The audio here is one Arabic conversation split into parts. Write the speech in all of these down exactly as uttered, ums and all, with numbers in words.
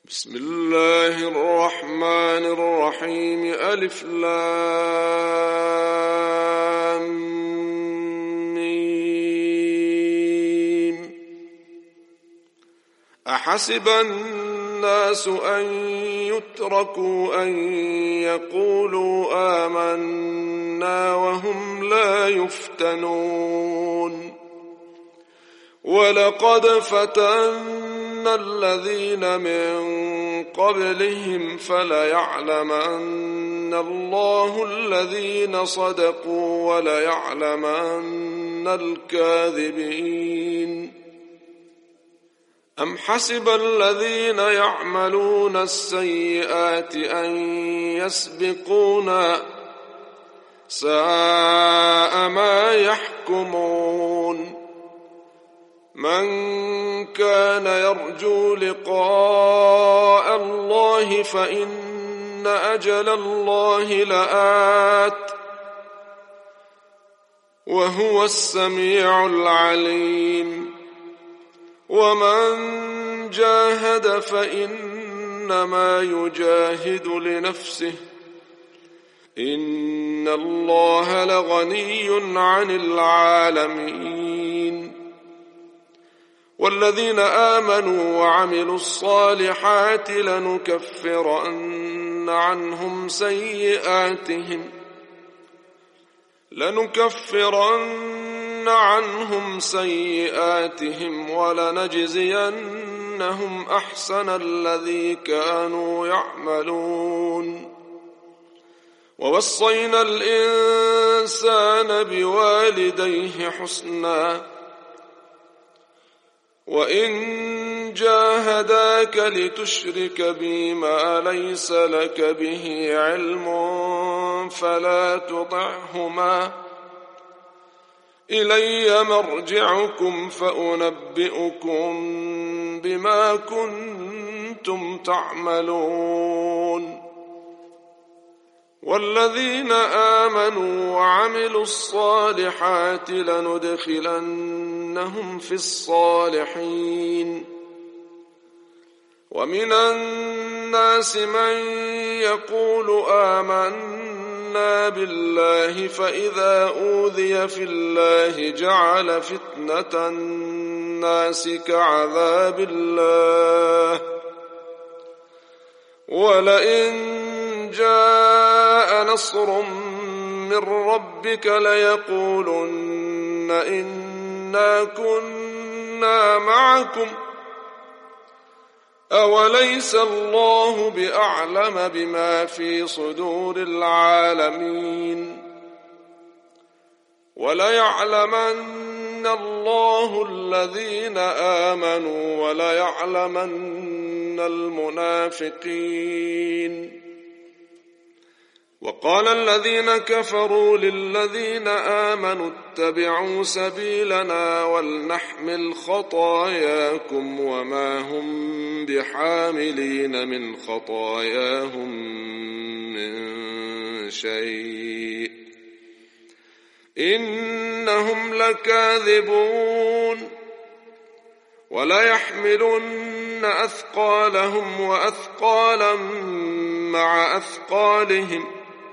بسم الله الرحمن الرحيم. ألف لام ميم. أحسب الناس أن يتركوا أن يقولوا آمنا وهم لا يفتنون. ولقد فتنا الذين من قبلهم فليعلمن الله الذين صدقوا وليعلمن الكاذبين. أم حسب الذين يعملون السيئات أن يسبقونا ساء ما يحكمون. من كان يرجو لقاء الله فإن أجل الله لآت وهو السميع العليم. ومن جاهد فإنما يجاهد لنفسه إن الله لغني عن العالمين. والذين آمنوا وعملوا الصالحات لنكفرن عنهم سيئاتهم لنكفرن عنهم سيئاتهم ولنجزينهم أحسن الذي كانوا يعملون. ووصينا الإنسان بوالديه حسنا وإن جاهداك لتشرك بي ما ليس لك به علم فلا تطعهما إلي مرجعكم فأنبئكم بما كنتم تعملون. والذين آمنوا وعملوا الصالحات لندخلنهم في الصالحين. ومن الناس من يقول آمنا بالله فإذا أوذي في الله جعل فتنة الناس كعذاب الله ولئن جاء نصر من ربك ليقولن إنا كنا معكم أوليس الله بأعلم بما في صدور العالمين. وليعلمن الله الذين آمنوا وليعلمن المنافقين. وقال الذين كفروا للذين آمنوا اتبعوا سبيلنا ولنحمل خطاياكم وما هم بحاملين من خطاياهم من شيء إنهم لكاذبون. وليحملن أثقالهم وأثقالا مع أثقالهم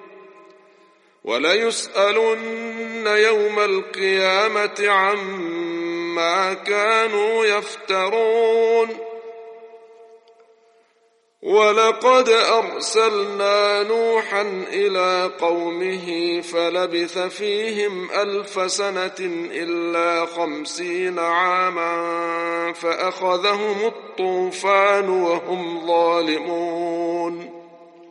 وليسألن يوم القيامة عما كانوا يفترون. ولقد أرسلنا نوحا إلى قومه فلبث فيهم ألف سنة إلا خمسين عاما فأخذهم الطوفان وهم ظالمون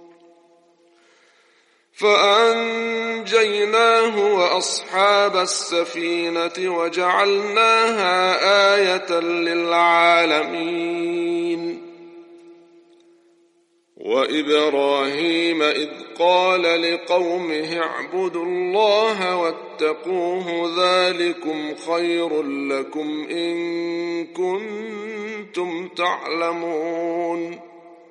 فأنجيناه وأصحاب السفينة وجعلناها آية للعالمين. وإبراهيم إذ قال لقومه اعبدوا الله واتقوه ذلكم خير لكم إن كنتم تعلمون.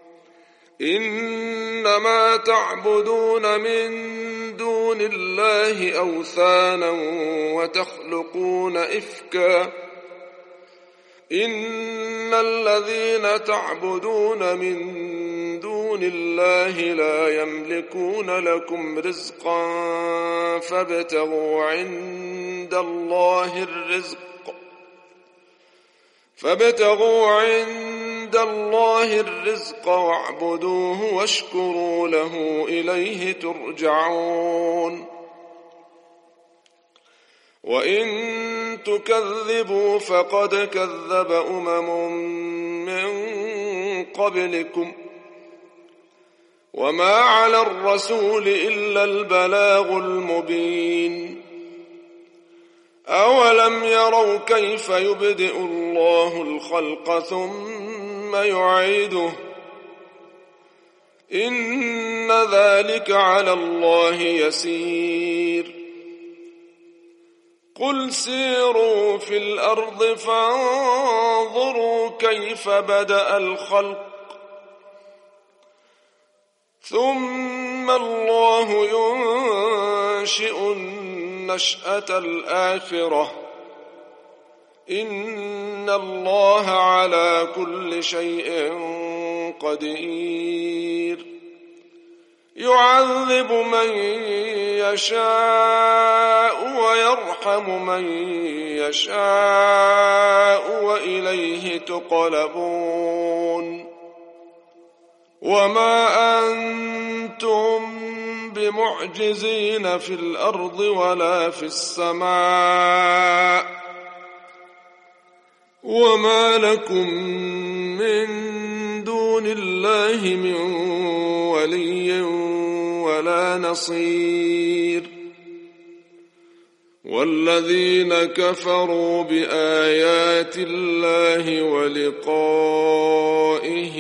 إنما تعبدون من دون الله أوثانا وتخلقون إفكا إن الذين تعبدون من دون الله لا يملكون لكم رزقا فابتغوا عند الله الرزق فابتغوا عند الله الرزق واعبدوه واشكروا له إليه ترجعون وإن تكذبوا فقد كذب أمم من قبلكم وما على الرسول إلا البلاغ المبين أولم يروا كيف يبدئ الله الخلق ثم يعيده إن ذلك على الله يسير قل سيروا في الأرض فانظروا كيف بدأ الخلق ثم الله ينشئ النشأة الآخرة إن الله على كل شيء قدير يعذب من يشاء ويرحم من يشاء وإليه تقلبون وما أنتم بمعجزين في الأرض ولا في السماء وما لكم من دون الله من ولي ولا نصير والذين كفروا بآيات الله ولقائه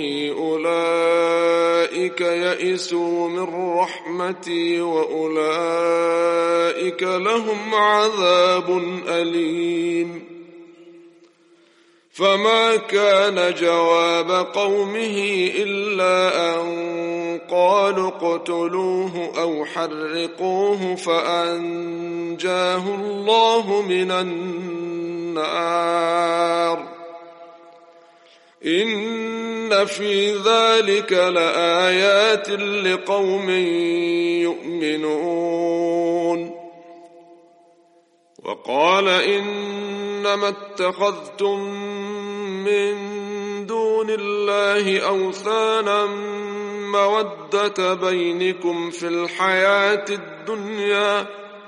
أولئك يئسوا من رحمتي وأولئك لهم عذاب أليم فما كان جواب قومه إلا أن قالوا اقتلوه أو حرقوه فأنجاه الله من النار إن في ذلك لآيات لقوم يؤمنون وقال إنما اتخذتم من دون الله أوثانا مودة بينكم في الحياة الدنيا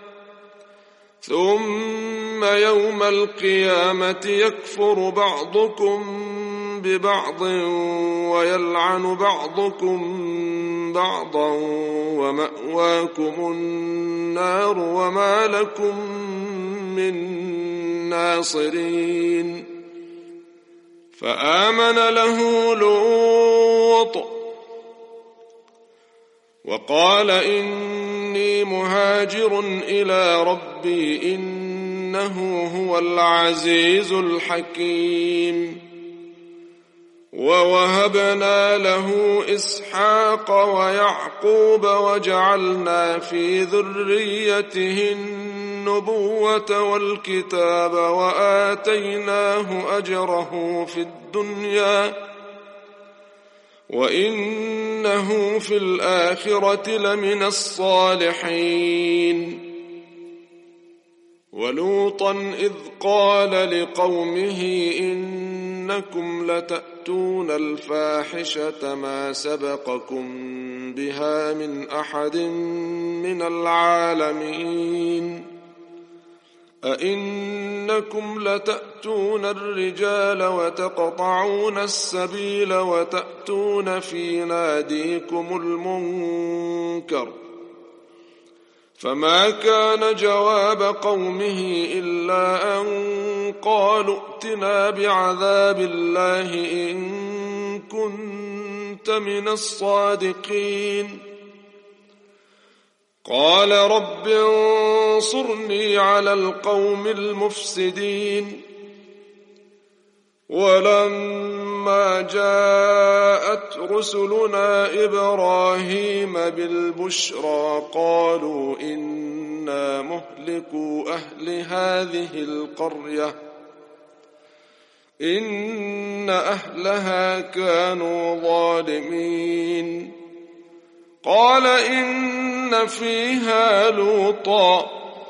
ثم يوم القيامة يكفر بعضكم ببعض ويلعن بعضكم بعضا ومأواكم النار وما لكم من ناصرين فآمن له لوط وقال إني مهاجر إلى ربي إنه هو العزيز الحكيم ووهبنا له إسحاق ويعقوب وجعلنا في ذريته النبوة والكتاب وآتيناه أجره في الدنيا وإنه في الآخرة لمن الصالحين ولوطا إذ قال لقومه إنكم لتأتون الفاحشة ما سبقكم بها من أحد من العالمين أئنكم لتأتون الرجال وتقطعون السبيل وتأتون في ناديكم المنكر فما كان جواب قومه إلا أن قالوا ائتنا بعذاب الله إن كنت من الصادقين قال رب انصرني على القوم المفسدين ولما جاءت رسلنا إبراهيم بالبشرى قالوا إنا مهلكو أهل هذه القرية إن أهلها كانوا ظالمين. قال إن فيها لوطا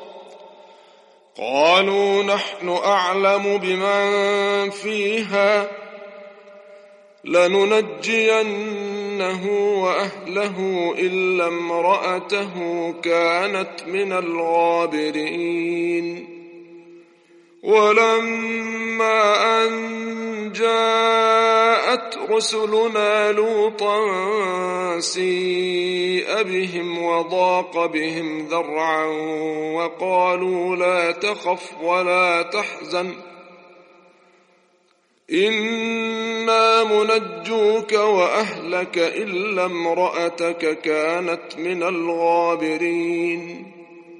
قالوا نحن أعلم بمن فيها لننجينه وأهله إلا امرأته كانت من الغابرين. ولما أن جاءت رسلنا لوطا سيء بهم وضاق بهم ذرعا وقالوا لا تخف ولا تحزن إنا منجوك وأهلك إلا امرأتك كانت من الغابرين.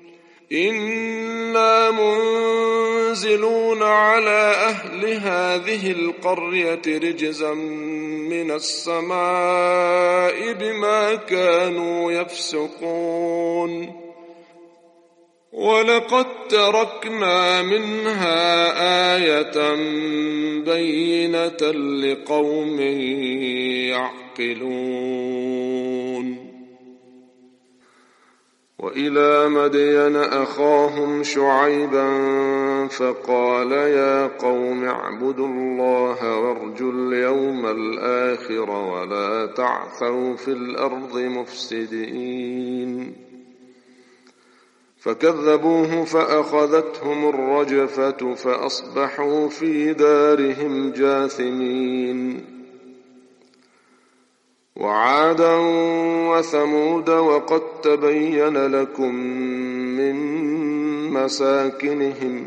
إنا منزلون على أهل هذه القرية رجزا من السماء بما كانوا يفسقون. ولقد تركنا منها آية بينة لقوم يعقلون. وإلى مدين أخاهم شعيبا فقال يا قوم اعبدوا الله وارجوا اليوم الآخر ولا تعثوا في الأرض مفسدين. فكذبوه فأخذتهم الرجفة فأصبحوا في دارهم جاثمين. وعادا وثمود وقد تبين لكم من مساكنهم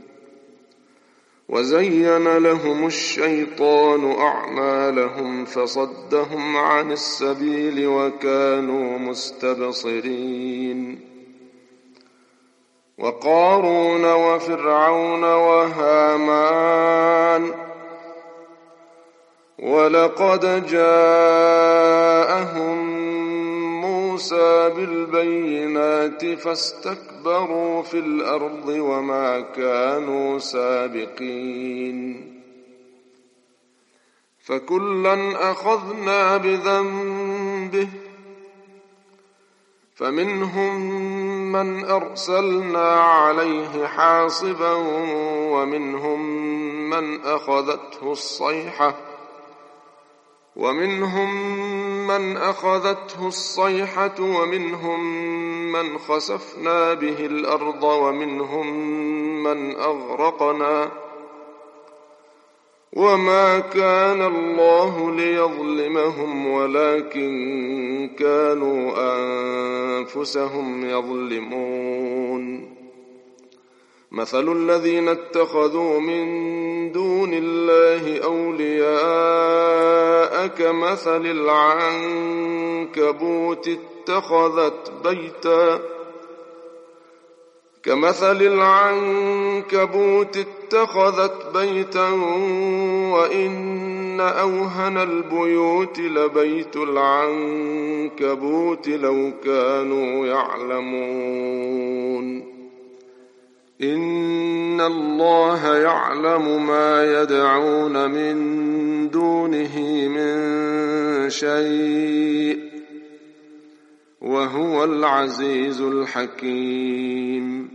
وزين لهم الشيطان أعمالهم فصدهم عن السبيل وكانوا مستبصرين. وقارون وفرعون وهامان ولقد جاءهم موسى بالبينات فاستكبروا في الأرض وما كانوا سابقين. فكلا أخذنا بذنبه فمنهم من أرسلنا عليه حاصبا ومنهم من أخذته الصيحة ومنهم من أخذته الصيحة ومنهم من خسفنا به الأرض ومنهم من أغرقنا وما كان الله ليظلمهم ولكن كانوا أنفسهم يظلمون. مثل الذين اتخذوا من دون الله أولياء كمثل العنكبوت اتخذت بيتا كمثل العنكبوت اتخذت بيتا وإن أوهن البيوت لبيت العنكبوت لو كانوا يعلمون. إن الله يعلم ما يدعون من دونه من شيء وهو العزيز الحكيم.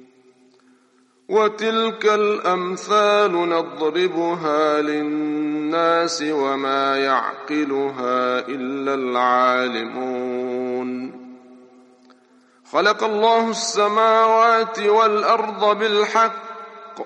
وتلك الأمثال نضربها للناس وما يعقلها إلا العالمون. خلق الله السماوات والأرض بالحق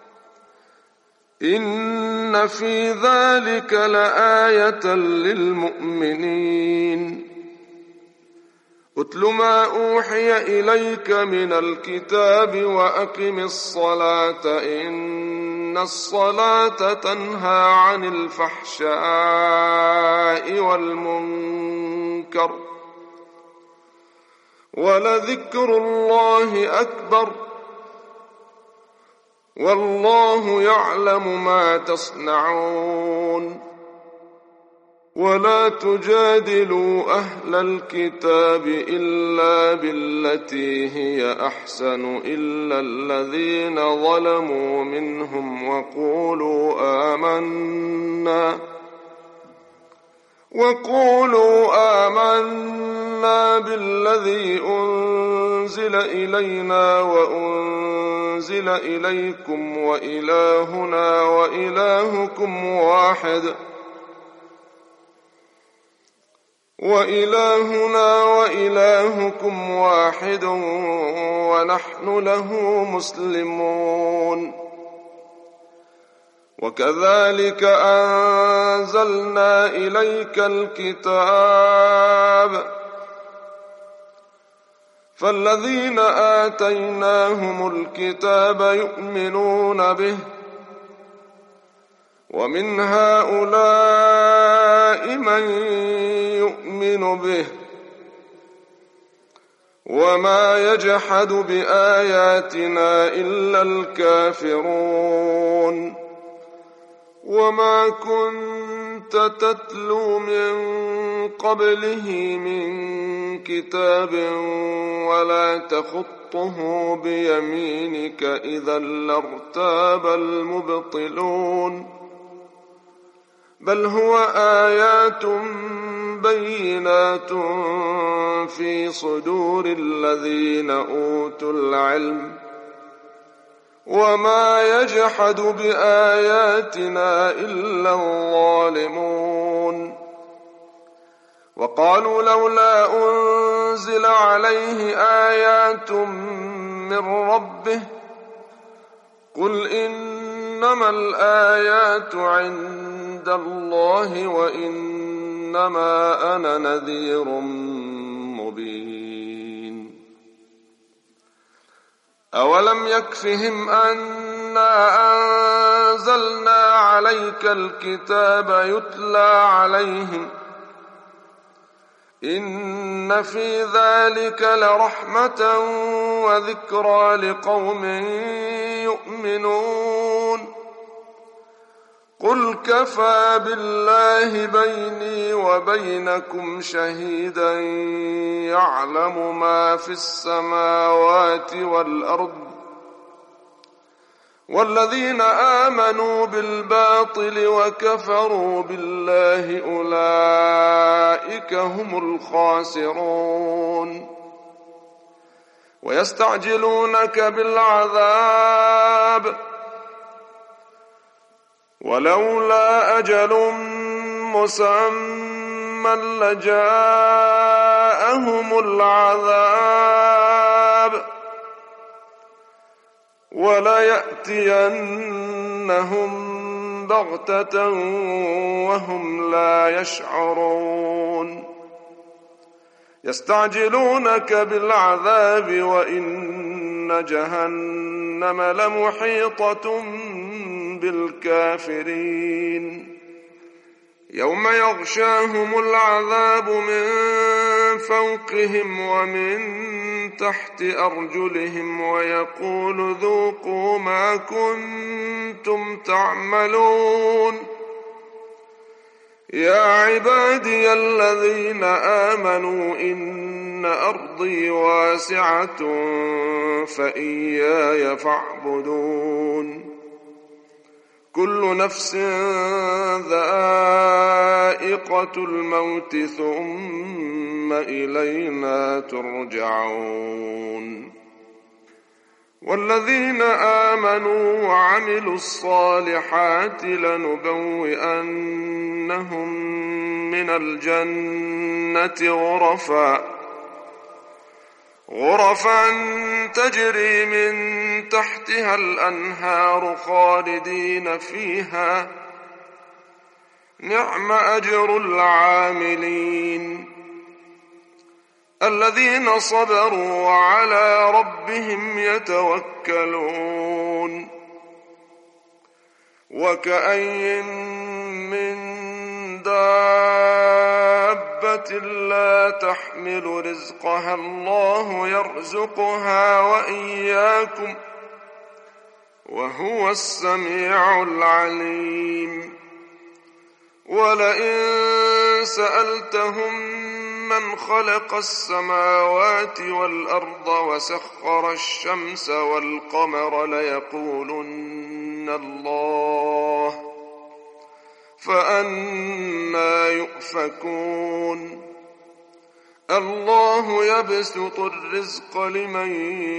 إن في ذلك لآية للمؤمنين. أتل ما أوحي إليك من الكتاب وأقم الصلاة إن الصلاة تنهى عن الفحشاء والمنكر ولذكر الله أكبر والله يعلم ما تصنعون. ولا تجادلوا أهل الكتاب إلا بالتي هي أحسن إلا الذين ظلموا منهم وقولوا آمنا وقولوا آمنا بالذي أنزل إلينا وأنزل إليكم وإلهنا وإلهكم واحد وإلهنا وإلهكم واحد ونحن له مسلمون. وكذلك أنزلنا إليك الكتاب فالذين آتيناهم الكتاب يؤمنون به ومن هؤلاء من يؤمن به وما يجحد بآياتنا إلا الكافرون. وما كنت تتلو من قبله من كتاب ولا تخطه بيمينك إذا لارتاب المبطلون بل هو آيات بينات في صدور الذين أوتوا العلم وما يجحد بآياتنا إلا الظالمون. وقالوا لولا أنزل عليه آيات من ربه قل إنما الآيات عند الله وإنما أنا نذير مبين. أولم يكفهم أنا أنزلنا عليك الكتاب يتلى عليهم إن في ذلك لرحمة وذكرى لقوم يؤمنون. قل كفى بالله بيني وبينكم شهيدا يعلم ما في السماوات والأرض والذين آمنوا بالباطل وكفروا بالله أولئك هم الخاسرون. ويستعجلونك بالعذاب ولولا أجل مسمى لجاءهم العذاب وليأتينهم بغتة وهم لا يشعرون. يستعجلونك بالعذاب وإن جهنم لمحيطة بالكافرين. يوم يغشاهم العذاب من فوقهم ومن تحت أرجلهم ويقول ذوقوا ما كنتم تعملون. يا عبادي الذين آمنوا إن أرضي واسعة فإياي فاعبدون. كل نفس ذائقة الموت ثم إلينا ترجعون. والذين آمنوا وعملوا الصالحات لنبوئنهم من الجنة غرفا غرفا تجري من تحتها الأنهار خالدين فيها نعم أجر العاملين. الذين صبروا وعلى ربهم يتوكلون. وكأي من دابة لا تحمل رزقها الله يرزقها وإياكم وهو السميع العليم. ولئن سألتهم من خلق السماوات والأرض وسخر الشمس والقمر ليقولن الله فأنى يؤفكون الله يبسط الرزق لمن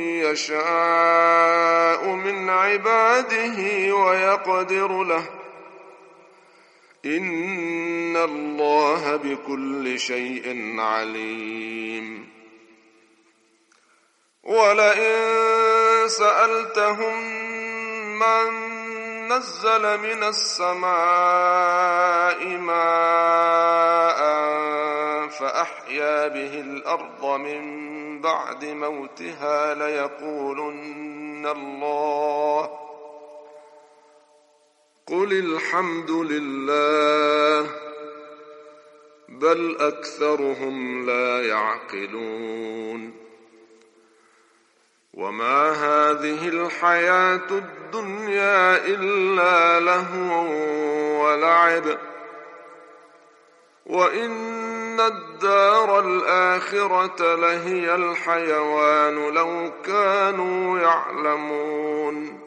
يشاء من عباده ويقدر له إن الله بكل شيء عليم ولئن سألتهم من نزل من السماء ماء فأحيا به الأرض من بعد موتها ليقولن الله قل الحمد لله بل أكثرهم لا يعقلون وما هذه الحياة الدنيا إلا لهو ولعب وإن الدار الآخرة لهي الحيوان لو كانوا يعلمون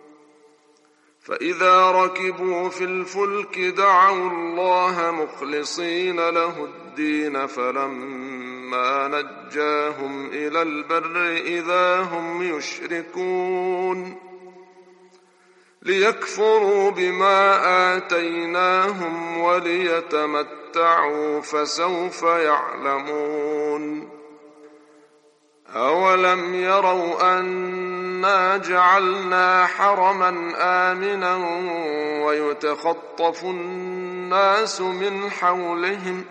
فإذا ركبوا في الفلك دعوا الله مخلصين له الدين فلما نجاهم إلى البر إذا هم يشركون ليكفروا بما آتيناهم وليتمتعوا فسوف يعلمون أولم يروا أنا جعلنا حرما آمنا ويتخطف الناس من حولهم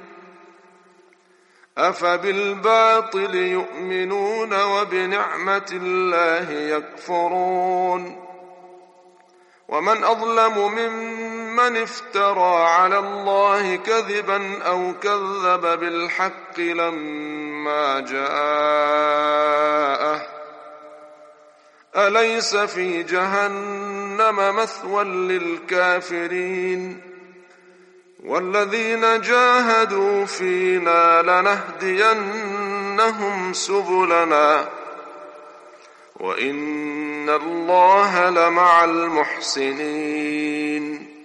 أفبالباطل يؤمنون وبنعمة الله يكفرون ومن أظلم ممن افترى على الله كذبا أو كذب بالحق لما جاءه أليس في جهنم مثوى للكافرين والذين جاهدوا فينا لنهدينهم سبلنا وإن الله لمع المحسنين